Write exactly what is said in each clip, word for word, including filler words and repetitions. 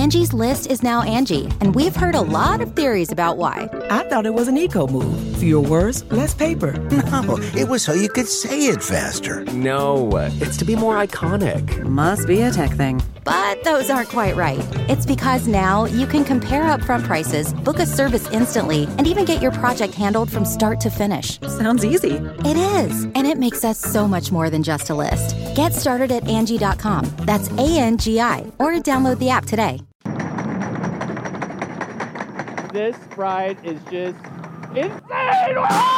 Angie's List is now Angie, and we've heard a lot of theories about why. I thought it was an eco move. Fewer words, less paper. No, it was so you could say it faster. No, it's to be more iconic. Must be a tech thing. But those aren't quite right. It's because now you can compare upfront prices, book a service instantly, and even get your project handled from start to finish. Sounds easy. It is, and it makes us so much more than just a list. Get started at Angie dot com. That's A N G I, or download the app today. This ride is just insane!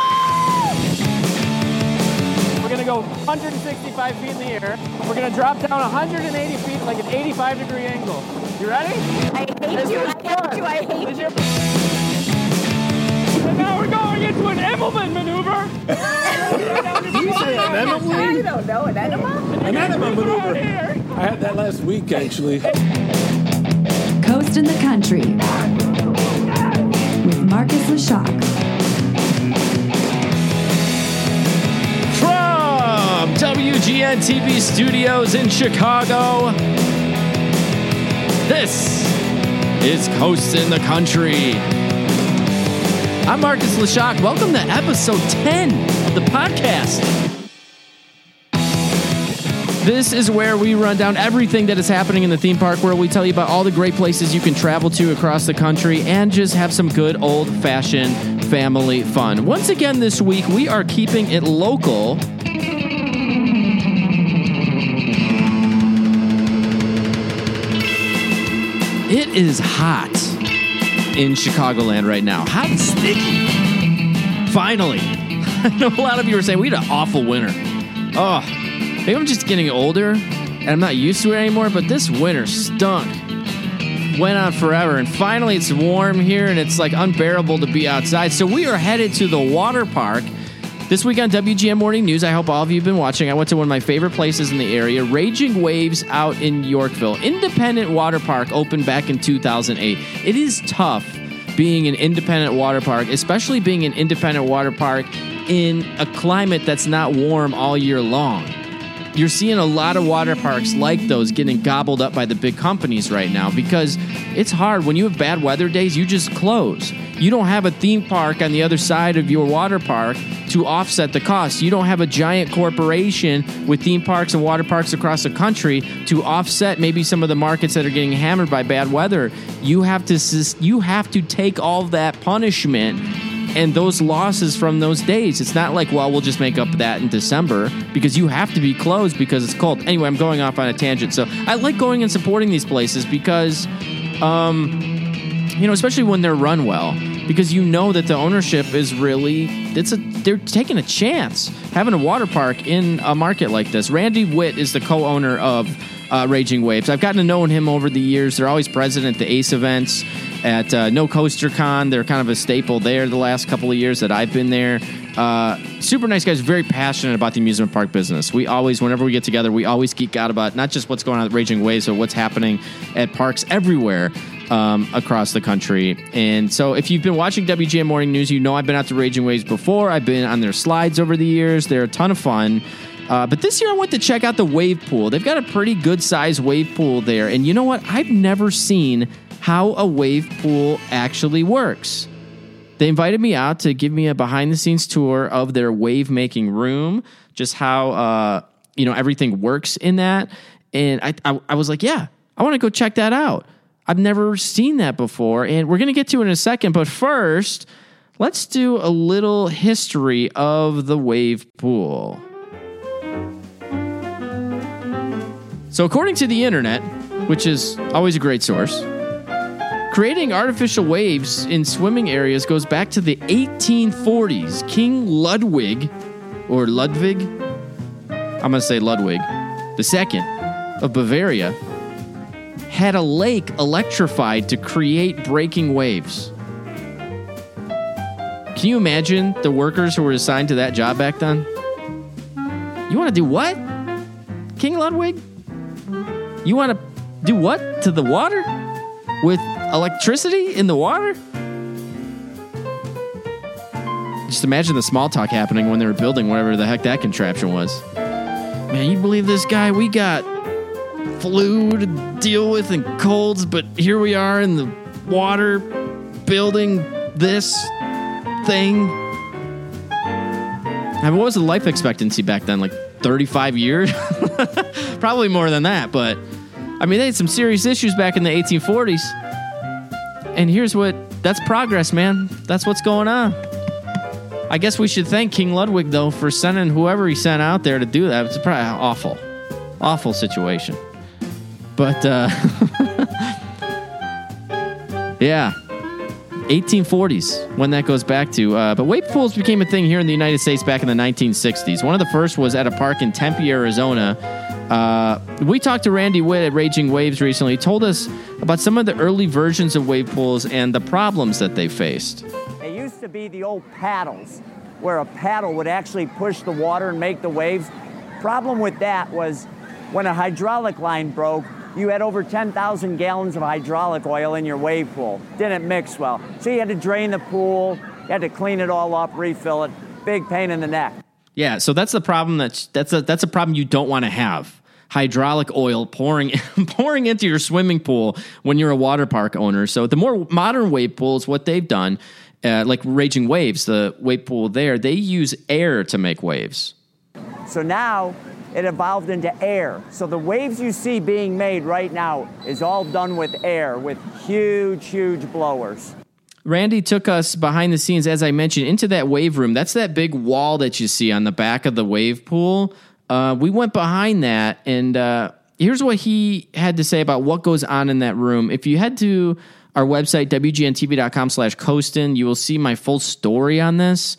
We're gonna go one hundred sixty-five feet in the air. We're gonna drop down one hundred eighty feet like an eighty-five degree angle. You ready? I hate you, I hate you, I hate you. And now we're going into an Immelman maneuver. Did you say an enema? I don't know, an enema? An enema maneuver. I had that last week, actually. Coast in the Country with Marcus Leshock. From W G N T V studios in Chicago, this is Coast in the Country. I'm Marcus Leshock. Welcome to episode ten of the podcast. This is where we run down everything that is happening in the theme park, where we tell you about all the great places you can travel to across the country and just have some good old-fashioned family fun. Once again this week, we are keeping it local. It is hot in Chicagoland right now. Hot and sticky. Finally. I know a lot of you are saying we had an awful winter. Oh, maybe I'm just getting older and I'm not used to it anymore, but this winter stunk. Went on forever, and finally it's warm here and it's like unbearable to be outside. So we are headed to the water park. This week on W G N Morning News, I hope all of you have been watching. I went to one of my favorite places in the area, Raging Waves out in Yorkville. Independent water park opened back in two thousand eight. It is tough being an independent water park, especially being an independent water park in a climate that's not warm all year long. You're seeing a lot of water parks like those getting gobbled up by the big companies right now because it's hard. When you have bad weather days, you just close. You don't have a theme park on the other side of your water park to offset the cost. You don't have a giant corporation with theme parks and water parks across the country to offset maybe some of the markets that are getting hammered by bad weather. You have to you have to take all that punishment and those losses from those days. It's not like, well, we'll just make up that in December, because you have to be closed because it's cold. Anyway, I'm going off on a tangent. So I like going and supporting these places because, um, you know, especially when they're run well, because you know that the ownership is really, it's a, they're taking a chance having a water park in a market like this. Randy Witt is the co-owner of uh, Raging Waves. I've gotten to know him over the years. They're always present at the ACE events. At uh, No Coaster Con, they're kind of a staple there the last couple of years that I've been there. Uh, super nice guys, very passionate about the amusement park business. We always, whenever we get together, we always geek out about not just what's going on at Raging Waves, but what's happening at parks everywhere um, across the country. And so if you've been watching W G N Morning News, you know I've been out to Raging Waves before. I've been on their slides over the years. They're a ton of fun. Uh, but this year I went to check out the wave pool. They've got a pretty good-sized wave pool there. And you know what? I've never seen how a wave pool actually works. They invited me out to give me a behind-the-scenes tour of their wave-making room, just how uh, you know everything works in that. And I, I, I was like, yeah, I want to go check that out. I've never seen that before, and we're going to get to it in a second. But first, let's do a little history of the wave pool. So according to the internet, which is always a great source, creating artificial waves in swimming areas goes back to the eighteen forties. King Ludwig, or Ludwig, I'm going to say Ludwig, the second of Bavaria, had a lake electrified to create breaking waves. Can you imagine the workers who were assigned to that job back then? You want to do what? King Ludwig? You want to do what to the water? With electricity in the water? Just imagine the small talk happening when they were building whatever the heck that contraption was. Man, you believe this guy? We got flu to deal with and colds, but here we are in the water building this thing. I mean, what was the life expectancy back then? Like thirty-five years? Probably more than that, but I mean, they had some serious issues back in the eighteen forties. And here's what, that's progress, man. That's what's going on. I guess we should thank King Ludwig, though, for sending whoever he sent out there to do that. It's probably awful, awful situation. But, uh, yeah, eighteen forties, when that goes back to. Uh, but wave pools became a thing here in the United States back in the nineteen sixties. One of the first was at a park in Tempe, Arizona. Uh, we talked to Randy Witt at Raging Waves recently. He told us about some of the early versions of wave pools and the problems that they faced. It used to be the old paddles, where a paddle would actually push the water and make the waves. Problem with that was when a hydraulic line broke, you had over ten thousand gallons of hydraulic oil in your wave pool. Didn't mix well. So you had to drain the pool, you had to clean it all up, refill it. Big pain in the neck. Yeah, so that's the problem. That's that's a that's a problem you don't want to have. Hydraulic oil pouring pouring into your swimming pool when you're a water park owner. So the more modern wave pools, what they've done, uh, like Raging Waves, the wave pool there, they use air to make waves. So now it evolved into air. So the waves you see being made right now is all done with air, with huge, huge blowers. Randy took us behind the scenes, as I mentioned, into that wave room. That's that big wall that you see on the back of the wave pool. Uh, we went behind that, and uh, here's what he had to say about what goes on in that room. If you head to our website, W G N T V dot com slash Coastin, you will see my full story on this.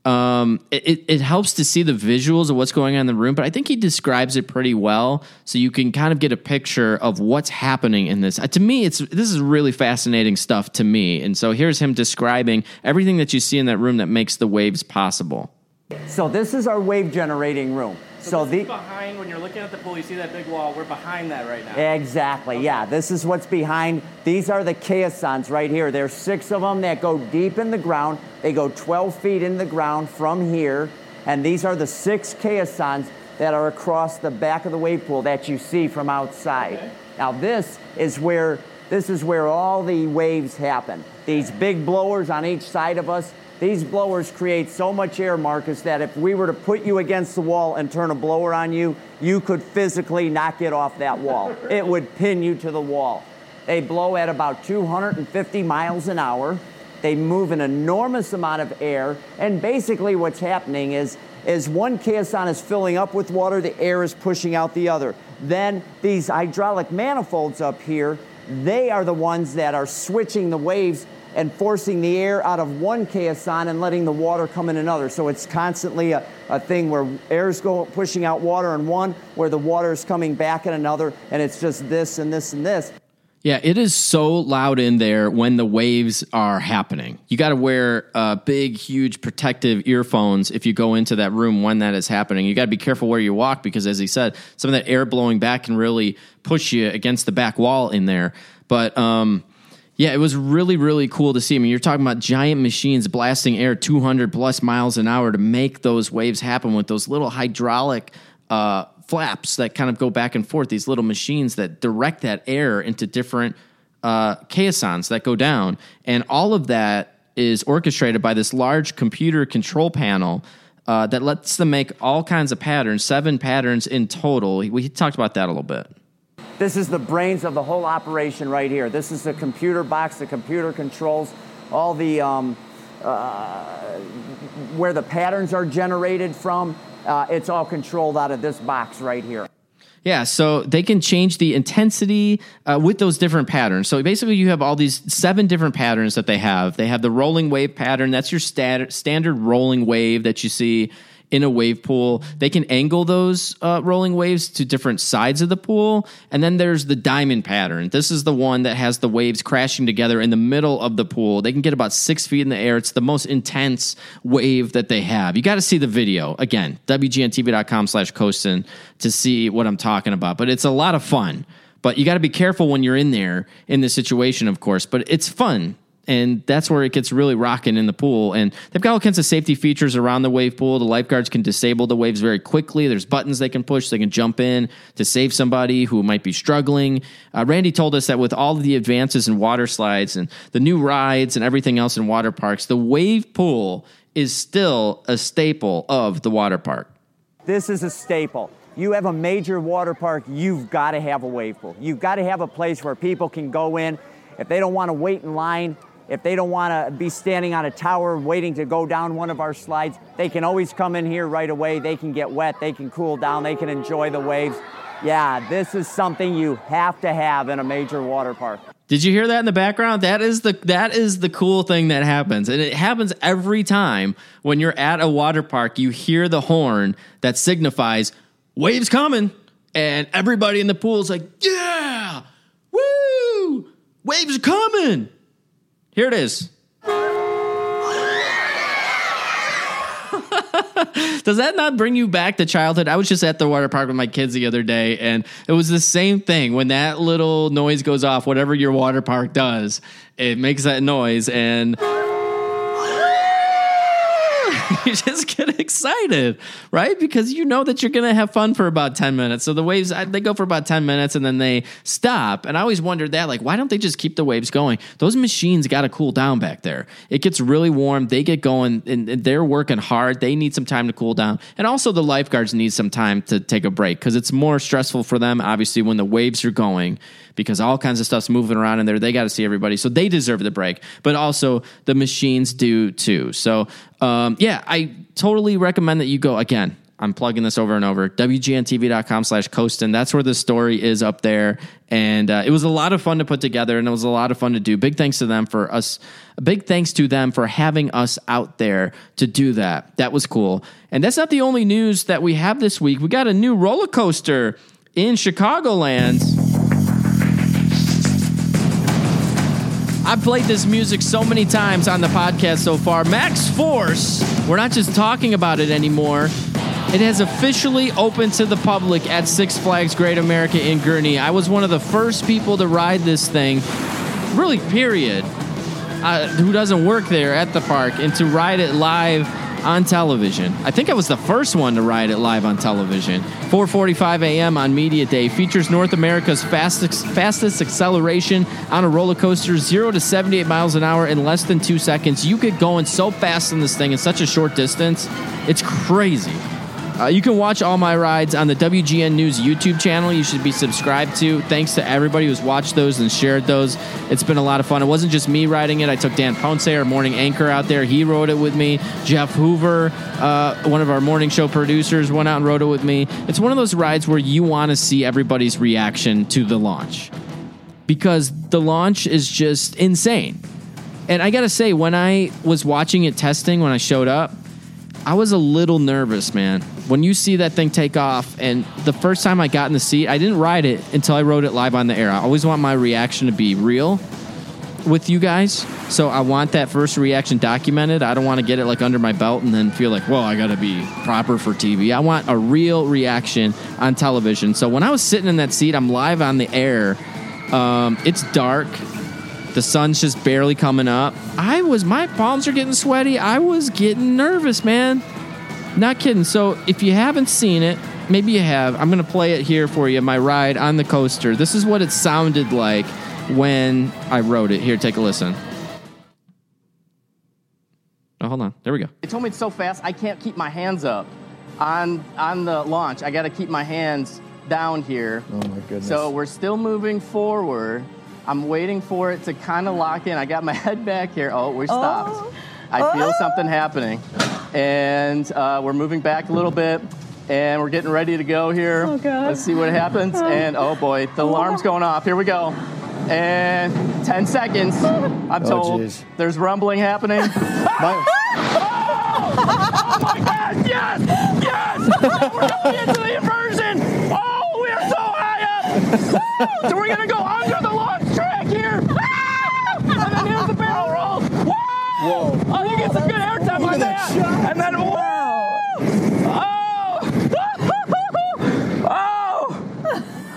Um, it, it helps to see the visuals of what's going on in the room, but I think he describes it pretty well, so you can kind of get a picture of what's happening in this. Uh, to me, it's this is really fascinating stuff to me, and so here's him describing everything that you see in that room that makes the waves possible. So this is our wave generating room. So, so this the is behind, when you're looking at the pool, you see that big wall. We're behind that right now. Exactly, okay. Yeah. This is what's behind. These are the caissons right here. There's six of them that go deep in the ground. They go twelve feet in the ground from here. And these are the six caissons that are across the back of the wave pool that you see from outside. Okay. Now this is where this is where all the waves happen. These big blowers on each side of us. These blowers create so much air, Marcus, that if we were to put you against the wall and turn a blower on you, you could physically not get off that wall. It would pin you to the wall. They blow at about two hundred fifty miles an hour. They move an enormous amount of air. And basically what's happening is, is one caisson is filling up with water, the air is pushing out the other. Then these hydraulic manifolds up here, they are the ones that are switching the waves and forcing the air out of one caisson and letting the water come in another. So it's constantly a, a thing where air's go, pushing out water in one, where the water is coming back in another, and it's just this and this and this. Yeah, it is so loud in there when the waves are happening. You got to wear uh, big, huge protective earphones if you go into that room when that is happening. You got to be careful where you walk because, as he said, some of that air blowing back can really push you against the back wall in there. But um yeah, it was really, really cool to see. I mean, you're talking about giant machines blasting air two hundred plus miles an hour to make those waves happen with those little hydraulic uh, flaps that kind of go back and forth, these little machines that direct that air into different uh, caissons that go down. And all of that is orchestrated by this large computer control panel uh, that lets them make all kinds of patterns, seven patterns in total. We talked about that a little bit. This is the brains of the whole operation right here. This is the computer box. The computer controls all the, um, uh, where the patterns are generated from. Uh, it's all controlled out of this box right here. Yeah, so they can change the intensity uh, with those different patterns. So basically you have all these seven different patterns that they have. They have the rolling wave pattern. That's your stat- standard rolling wave that you see in a wave pool. They can angle those uh, rolling waves to different sides of the pool. And then there's the diamond pattern. This is the one that has the waves crashing together in the middle of the pool. They can get about six feet in the air. It's the most intense wave that they have. You got to see the video. Again, W G N T V dot com slash Coastin to see what I'm talking about. But it's a lot of fun. But you got to be careful when you're in there in this situation, of course. But it's fun. And that's where it gets really rocking in the pool. And they've got all kinds of safety features around the wave pool. The lifeguards can disable the waves very quickly. There's buttons they can push. They can jump in to save somebody who might be struggling. Uh, Randy told us that with all of the advances in water slides and the new rides and everything else in water parks, the wave pool is still a staple of the water park. This is a staple. You have a major water park, you've got to have a wave pool. You've got to have a place where people can go in. If they don't want to wait in line, if they don't want to be standing on a tower waiting to go down one of our slides, they can always come in here right away. They can get wet, they can cool down, they can enjoy the waves. Yeah, this is something you have to have in a major water park. Did you hear that in the background? That is the that is the cool thing that happens. And it happens every time when you're at a water park, you hear the horn that signifies waves coming, and everybody in the pool is like, yeah, woo, waves are coming. Here it is. Does that not bring you back to childhood? I was just at the water park with my kids the other day, and it was the same thing. When that little noise goes off, whatever your water park does, it makes that noise, and you just get excited, right? Because you know that you're going to have fun for about ten minutes. So the waves, they go for about ten minutes and then they stop. And I always wondered that, like, why don't they just keep the waves going? Those machines got to cool down back there. It gets really warm. They get going and they're working hard. They need some time to cool down. And also the lifeguards need some time to take a break because it's more stressful for them, obviously, when the waves are going, because all kinds of stuff's moving around in there. They got to see everybody. So they deserve the break. But also the machines do too. So, um, yeah, I totally recommend that you go. Again, I'm plugging this over and over. W G N T V dot com slash Coastin. That's where the story is up there. And uh, it was a lot of fun to put together, and it was a lot of fun to do. Big thanks to them for us. Big thanks to them for having us out there to do that. That was cool. And that's not the only news that we have this week. We got a new roller coaster in Chicagoland. I've played this music so many times on the podcast so far. Max Force, we're not just talking about it anymore. It has officially opened to the public at Six Flags Great America in Gurnee. I was one of the first people to ride this thing, really, period, uh, who doesn't work there at the park, and to ride it live on television. I think I was the first one to ride it live on television. four forty-five a.m. on Media Day. Features North America's fastest, fastest acceleration on a roller coaster, zero to seventy-eight miles an hour in less than two seconds. You get going so fast in this thing in such a short distance. It's crazy. Uh, you can watch all my rides on the W G N News YouTube channel. You should be subscribed to. Thanks to everybody who's watched those and shared those. It's been a lot of fun. It wasn't just me riding it. I took Dan Ponce, our morning anchor, out there. He rode it with me. Jeff Hoover, uh, one of our morning show producers, went out and rode it with me. It's one of those rides where you want to see everybody's reaction to the launch, because the launch is just insane. And I got to say, when I was watching it testing, when I showed up, I was a little nervous, man. When you see that thing take off, and the first time I got in the seat, I didn't ride it until I rode it live on the air. I always want my reaction to be real with you guys, so I want that first reaction documented. I don't want to get it like under my belt and then feel like, well, I got to be proper for T V. I want a real reaction on television. So when I was sitting in that seat, I'm live on the air. Um, it's dark. The sun's just barely coming up. I was, my palms are getting sweaty. I was getting nervous, man. Not kidding. So if you haven't seen it, maybe you have. I'm going to play it here for you, my ride on the coaster. This is what it sounded like when I rode it. Here, take a listen. Oh, hold on. There we go. They told me it's so fast, I can't keep my hands up on, on the launch. I got to keep my hands down here. Oh, my goodness. So we're still moving forward. I'm waiting for it to kind of lock in. I got my head back here. Oh, we stopped. Oh. I feel oh. something happening. And uh, we're moving back a little bit. And we're getting ready to go here. Oh, God. Let's see what happens. And, oh, boy, the alarm's going off. Here we go. And ten seconds, I'm told. Oh, there's rumbling happening. my- oh! Oh, my God, yes! Yes! We're going into the inversion! Oh, we are so high up! So we're going to go under the launch track here! And then here's the barrel roll! Whoa! Whoa. Oh, you get some good airtime on that! that and then, whoa! Oh!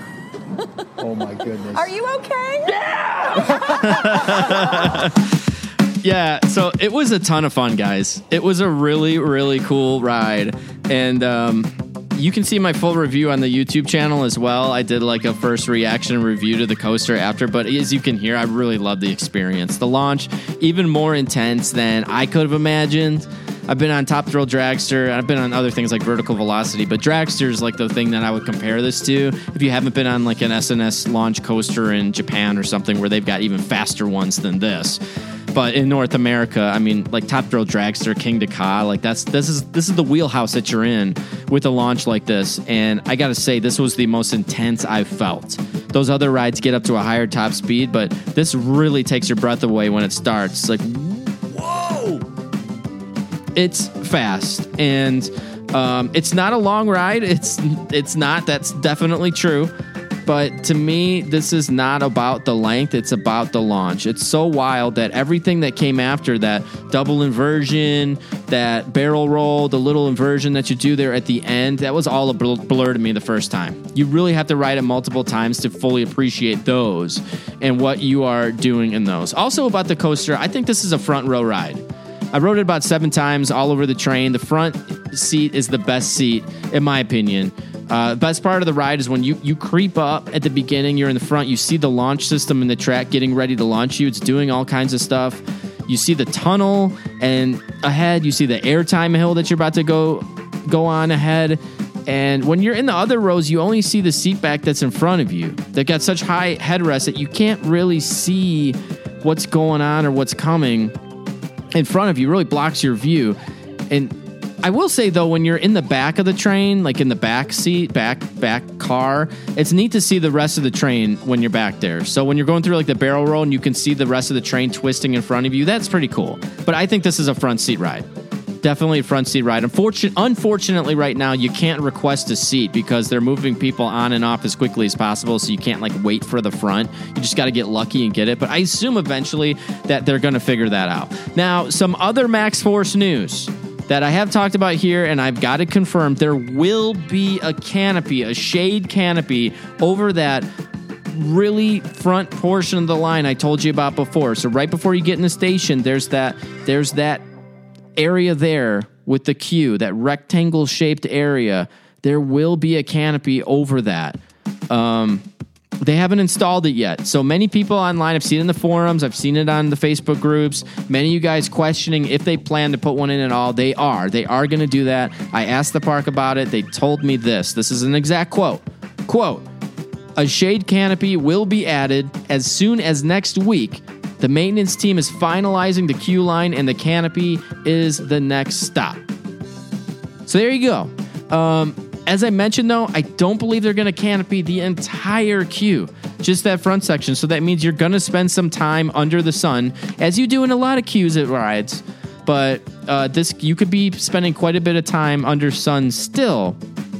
Oh! Oh, my goodness. Are you okay? Yeah! Yeah, so it was a ton of fun, guys. It was a really, really cool ride. And um, you can see my full review on the YouTube channel as well. I did like a first reaction review to the coaster after, but as you can hear, I really loved the experience. The launch, even more intense than I could have imagined. I've been on Top Thrill Dragster. I've been on other things like Vertical Velocity, but Dragster is like the thing that I would compare this to. If you haven't been on like an S N S launch coaster in Japan or something where they've got even faster ones than this. But in North America, I mean, like Top Thrill Dragster, King to Ka, like that's this is this is the wheelhouse that you're in with a launch like this. And I got to say, this was the most intense I've felt. Those other rides get up to a higher top speed, but this really takes your breath away when it starts. It's like, whoa! It's fast, and um, it's not a long ride. It's it's not. That's definitely true. But to me, this is not about the length. It's about the launch. It's so wild that everything that came after that double inversion, that barrel roll, the little inversion that you do there at the end, that was all a blur to me the first time. You really have to ride it multiple times to fully appreciate those and what you are doing in those. Also about the coaster, I think this is a front row ride. I rode it about seven times all over the train. The front seat is the best seat, in my opinion. Uh, best part of the ride is when you, you creep up at the beginning, you're in the front, you see the launch system in the track getting ready to launch you. It's doing all kinds of stuff. You see the tunnel, and ahead you see the airtime hill that you're about to go go on ahead. And when you're in the other rows, you only see the seat back that's in front of you. They've got such high headrests that you can't really see what's going on or what's coming in front of you. It really blocks your view. And I will say, though, when you're in the back of the train, like in the back seat, back back car, it's neat to see the rest of the train when you're back there. So when you're going through like the barrel roll and you can see the rest of the train twisting in front of you, that's pretty cool. But I think this is a front seat ride. Definitely a front seat ride. Unfortunately, unfortunately, right now, you can't request a seat because they're moving people on and off as quickly as possible, so you can't like wait for the front. You just got to get lucky and get it. But I assume eventually that they're going to figure that out. Now, some other Max Force news that I have talked about here, and I've got it confirmed. There will be a canopy, a shade canopy over that really front portion of the line I told you about before. So right before you get in the station, there's that there's that area there with the queue, that rectangle-shaped area. There will be a canopy over that. Um, they haven't installed it yet. So many people online, I've seen it in the forums, I've seen it on the Facebook groups, many of you guys questioning if they plan to put one in at all. They are. They are going to do that. I asked the park about it. They told me this. This is an exact quote. Quote, "A shade canopy will be added as soon as next week. The maintenance team is finalizing the queue line, and the canopy is the next stop." So there you go. Um, as I mentioned, though, I don't believe they're going to canopy the entire queue, just that front section. So that means you're going to spend some time under the sun, as you do in a lot of queues at rides. But uh, this, you could be spending quite a bit of time under sun still.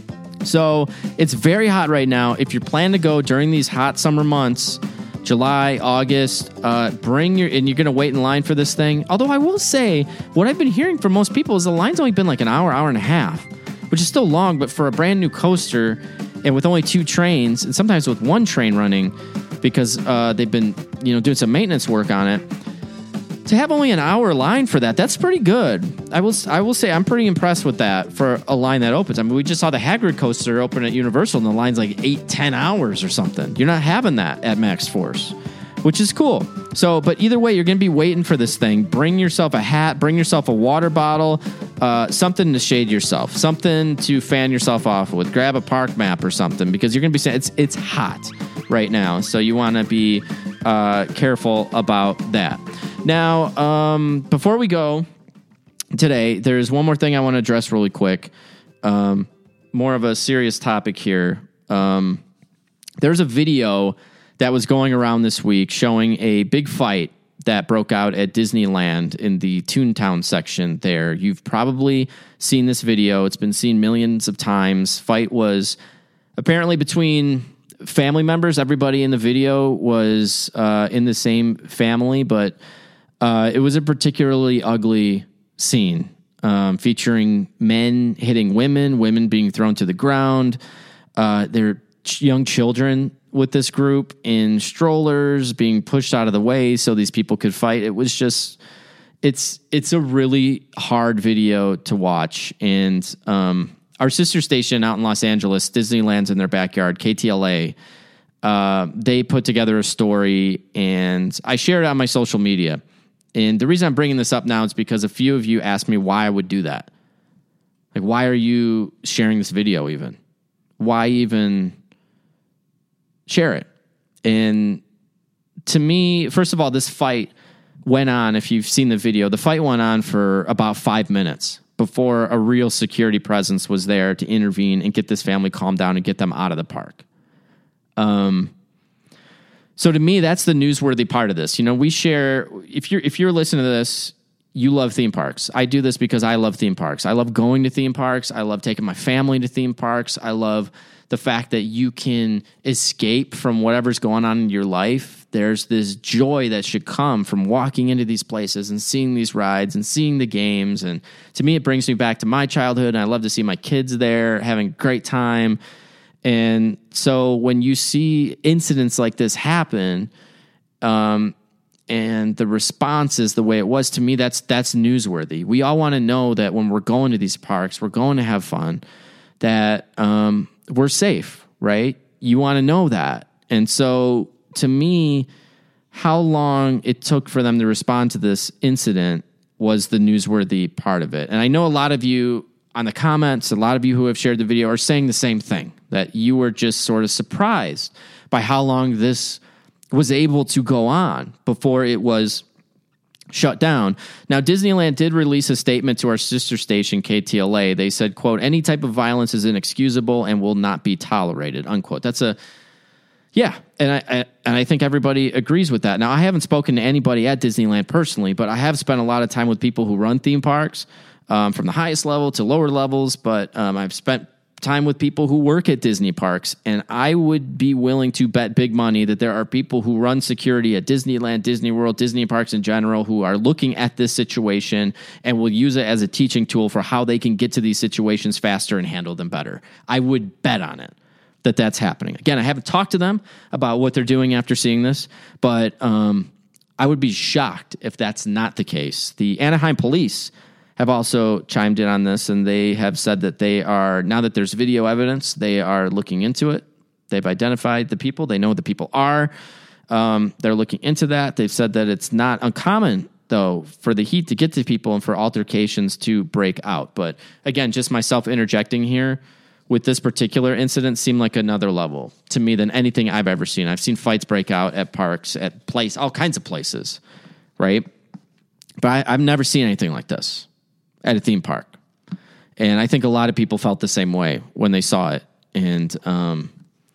So it's very hot right now. If you're planning to go during these hot summer months, July, August, uh, bring your, and you're going to wait in line for this thing. Although I will say, what I've been hearing from most people is the line's only been like an hour, hour and a half, which is still long, but for a brand new coaster and with only two trains, and sometimes with one train running because uh, they've been, you know, doing some maintenance work on it, to have only an hour line for that, that's pretty good. I will I will say I'm pretty impressed with that for a line that opens. I mean, we just saw the Hagrid coaster open at Universal, and the line's like eight, ten hours or something. You're not having that at Max Force, which is cool. So, but either way, you're going to be waiting for this thing. Bring yourself a hat, bring yourself a water bottle, uh, something to shade yourself, something to fan yourself off with. Grab a park map or something, because you're going to be saying it's it's hot right now. So you want to be uh, careful about that. Now, um, before we go today, there's one more thing I want to address really quick. Um, more of a serious topic here. Um, there's a video that was going around this week showing a big fight that broke out at Disneyland in the Toontown section there. You've probably seen this video. It's been seen millions of times. Fight was apparently between family members. Everybody in the video was uh, in the same family, but Uh, it was a particularly ugly scene um, featuring men hitting women, women being thrown to the ground. Uh, there are ch- young children with this group in strollers being pushed out of the way so these people could fight. It was just it's it's a really hard video to watch. And um, our sister station out in Los Angeles, Disneyland's in their backyard, K T L A, uh, they put together a story, and I shared it on my social media. And the reason I'm bringing this up now is because a few of you asked me why I would do that. Like, why are you sharing this video even? Why even share it? And to me, first of all, this fight went on, if you've seen the video, the fight went on for about five minutes before a real security presence was there to intervene and get this family calmed down and get them out of the park. Um, so to me, that's the newsworthy part of this. You know, we share, if you're, if you're listening to this, you love theme parks. I do this because I love theme parks. I love going to theme parks. I love taking my family to theme parks. I love the fact that you can escape from whatever's going on in your life. There's this joy that should come from walking into these places and seeing these rides and seeing the games. And to me, it brings me back to my childhood. And I love to see my kids there having a great time. And so when you see incidents like this happen, um, and the response is the way it was, to me, that's that's newsworthy. We all want to know that when we're going to these parks, we're going to have fun, that um, we're safe, right? You want to know that. And so to me, how long it took for them to respond to this incident was the newsworthy part of it. And I know a lot of you on the comments, a lot of you who have shared the video are saying the same thing, that you were just sort of surprised by how long this was able to go on before it was shut down. Now, Disneyland did release a statement to our sister station, K T L A. They said, quote, "Any type of violence is inexcusable and will not be tolerated," unquote. That's a, yeah, and I, I and I think everybody agrees with that. Now, I haven't spoken to anybody at Disneyland personally, but I have spent a lot of time with people who run theme parks, um, from the highest level to lower levels, but um, I've spent time with people who work at Disney parks, and I would be willing to bet big money that there are people who run security at Disneyland, Disney World, Disney parks in general, who are looking at this situation and will use it as a teaching tool for how they can get to these situations faster and handle them better. I would bet on it that that's happening. Again, I haven't talked to them about what they're doing after seeing this, but um, I would be shocked if that's not the case. The Anaheim police have also chimed in on this, and they have said that they are, now that there's video evidence, they are looking into it. They've identified the people. They know who the people are. Um, they're looking into that. They've said that it's not uncommon, though, for the heat to get to people and for altercations to break out. But again, just myself interjecting here, with this particular incident seemed like another level to me than anything I've ever seen. I've seen fights break out at parks, at place, all kinds of places, right? But I, I've never seen anything like this at a theme park. And I think a lot of people felt the same way when they saw it. And um,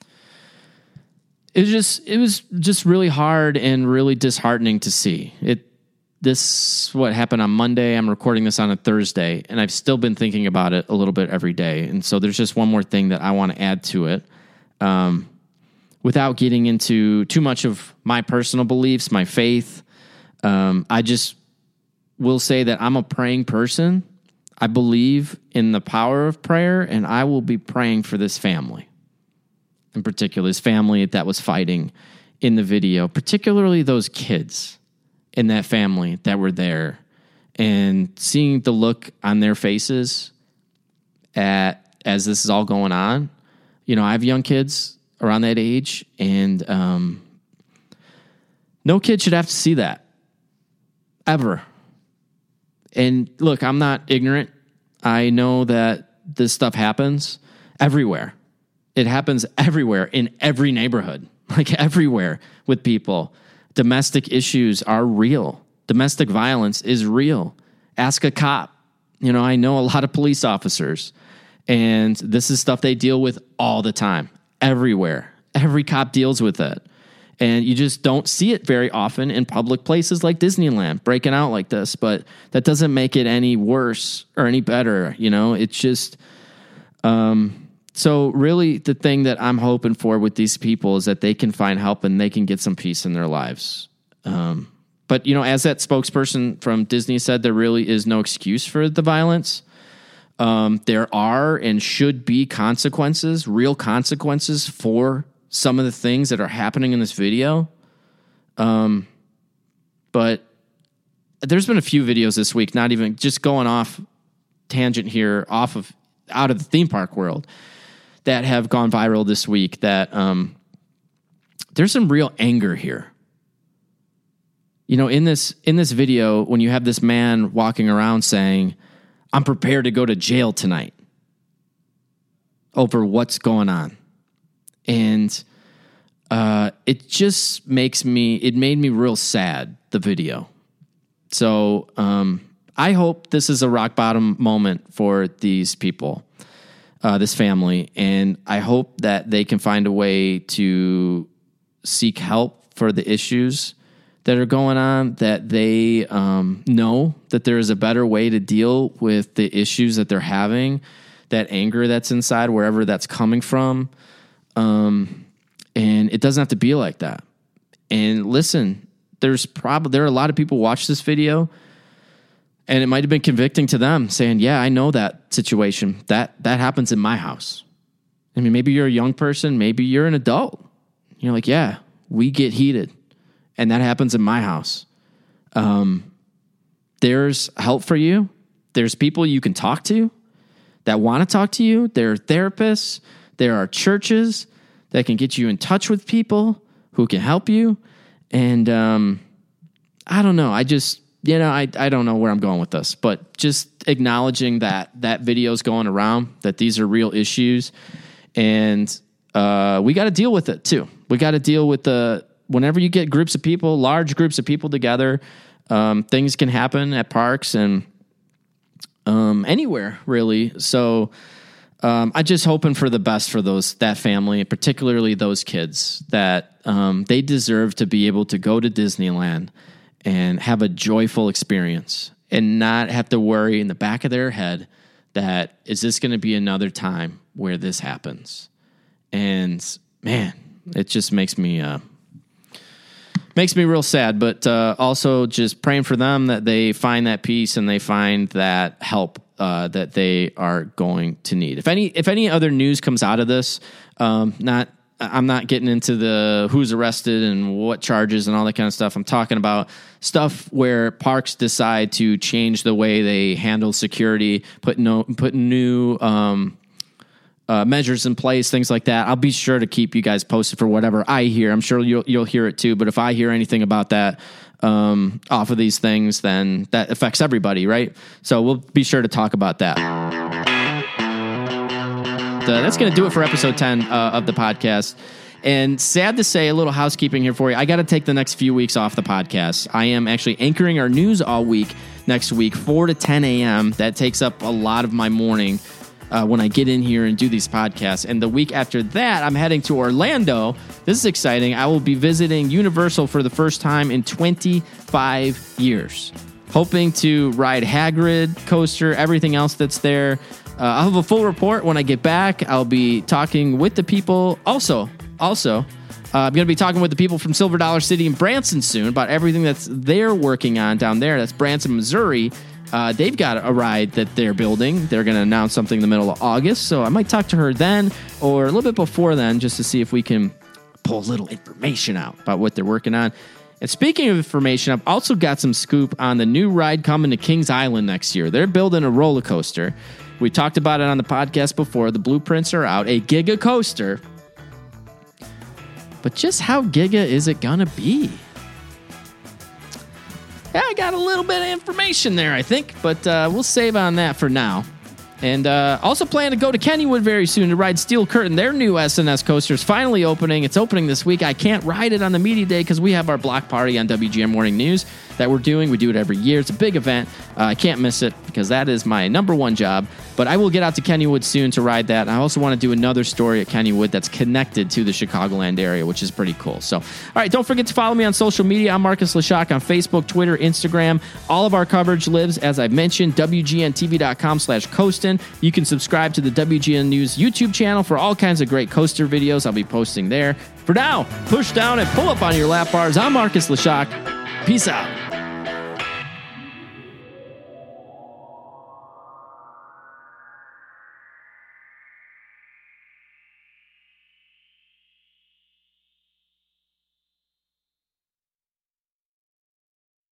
it was just it was just really hard and really disheartening to see. It this what happened on Monday. I'm recording this on a Thursday, and I've still been thinking about it a little bit every day. And so there's just one more thing that I want to add to it. Um, without getting into too much of my personal beliefs, my faith, um, I just will say that I'm a praying person. I believe in the power of prayer, and I will be praying for this family. In particular, this family that was fighting in the video, particularly those kids in that family that were there, and seeing the look on their faces at as this is all going on. You know, I have young kids around that age, and um, no kid should have to see that ever. And look, I'm not ignorant. I know that this stuff happens everywhere. It happens everywhere in every neighborhood, like everywhere with people. Domestic issues are real. Domestic violence is real. Ask a cop. You know, I know a lot of police officers, and this is stuff they deal with all the time, everywhere. Every cop deals with it. And you just don't see it very often in public places like Disneyland breaking out like this. But that doesn't make it any worse or any better. You know, it's just, um, so really the thing that I'm hoping for with these people is that they can find help and they can get some peace in their lives. Um, but, you know, as that spokesperson from Disney said, there really is no excuse for the violence. Um, there are and should be consequences, real consequences for some of the things that are happening in this video. Um, but there's been a few videos this week, not even just going off tangent here, off of out of the theme park world, that have gone viral this week. That um, there's some real anger here. You know, in this in this video, when you have this man walking around saying, "I'm prepared to go to jail tonight," over what's going on, and uh, it just makes me. It made me real sad. The video. So um, I hope this is a rock bottom moment for these people, uh, this family, and I hope that they can find a way to seek help for the issues that are going on, that they um, know that there is a better way to deal with the issues that they're having, that anger that's inside, wherever that's coming from. Um, and it doesn't have to be like that. And listen, there's probably, there are a lot of people watch this video, and it might have been convicting to them, saying, yeah, I know that situation. That, that happens in my house. I mean, maybe you're a young person, maybe you're an adult. You're like, yeah, we get heated, and that happens in my house. Um, there's help for you. There's people you can talk to that want to talk to you. There are therapists. There are churches that can get you in touch with people who can help you. And um, I don't know. I just, you know, I, I don't know where I'm going with this, but just acknowledging that that video's going around, that these are real issues, and uh, we got to deal with it too. We got to deal with the, whenever you get groups of people, large groups of people together, um, things can happen at parks and um, anywhere really. So um, I'm just hoping for the best for those, that family, particularly those kids, that um, they deserve to be able to go to Disneyland and have a joyful experience and not have to worry in the back of their head that, is this going to be another time where this happens? And man, it just makes me, uh, makes me real sad, but uh, also just praying for them that they find that peace and they find that help uh, that they are going to need. If any, if any other news comes out of this, um, not, I'm not getting into the who's arrested and what charges and all that kind of stuff. I'm talking about stuff where parks decide to change the way they handle security, put no, put new um, uh, measures in place, things like that. I'll be sure to keep you guys posted for whatever I hear. I'm sure you'll you'll hear it too. But if I hear anything about that um, off of these things, then that affects everybody, right? So we'll be sure to talk about that. Uh, that's going to do it for episode ten uh, of the podcast. And sad to say, a little housekeeping here for you. I got to take the next few weeks off the podcast. I am actually anchoring our news all week next week, four to ten a.m. That takes up a lot of my morning uh, when I get in here and do these podcasts. And the week after that, I'm heading to Orlando. This is exciting. I will be visiting Universal for the first time in twenty-five years. Hoping to ride Hagrid coaster, everything else that's there. Uh, I'll have a full report when I get back. I'll be talking with the people. Also, also, uh, I'm going to be talking with the people from Silver Dollar City and Branson soon about everything that's they're working on down there. That's Branson, Missouri. Uh, they've got a ride that they're building. They're going to announce something in the middle of August. So I might talk to her then or a little bit before then just to see if we can pull a little information out about what they're working on. And speaking of information, I've also got some scoop on the new ride coming to Kings Island next year. They're building a roller coaster. We talked about it on the podcast before. The blueprints are out. A Giga coaster. But just how Giga is it going to be? Yeah, I got a little bit of information there, I think. But uh, we'll save on that for now. And uh, also plan to go to Kennywood very soon to ride Steel Curtain. Their new S N S coaster is finally opening. It's opening this week. I can't ride it on the media day because we have our block party on W G N Morning News that we're doing. We do it every year. It's a big event. Uh, I can't miss it because that is my number one job. But I will get out to Kennywood soon to ride that. I also want to do another story at Kennywood that's connected to the Chicagoland area, which is pretty cool. So, all right, don't forget to follow me on social media. I'm Marcus Leshock on Facebook, Twitter, Instagram. All of our coverage lives, as I've mentioned, W G N T V dot com slash Coastin. You can subscribe to the W G N News YouTube channel for all kinds of great coaster videos I'll be posting there. For now, push down and pull up on your lap bars. I'm Marcus Leshock. Peace out.